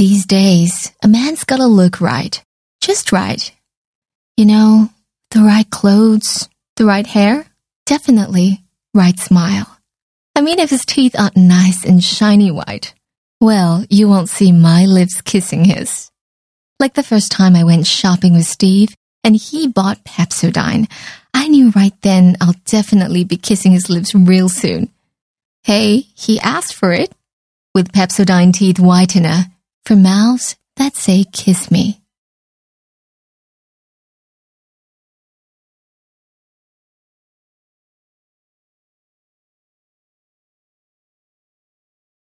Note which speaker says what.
Speaker 1: These days, a man's gotta look right. Just right. You know, the right clothes, the right hair, definitely right smile. I mean, if his teeth aren't nice and shiny white, well, you won't see my lips kissing his. Like the first time I went shopping with Steve and he bought Pepsodent, I knew right then I'll definitely be kissing his lips real soon. Hey, he asked for it. With Pepsodent Teeth Whitener, for mouths that say kiss me.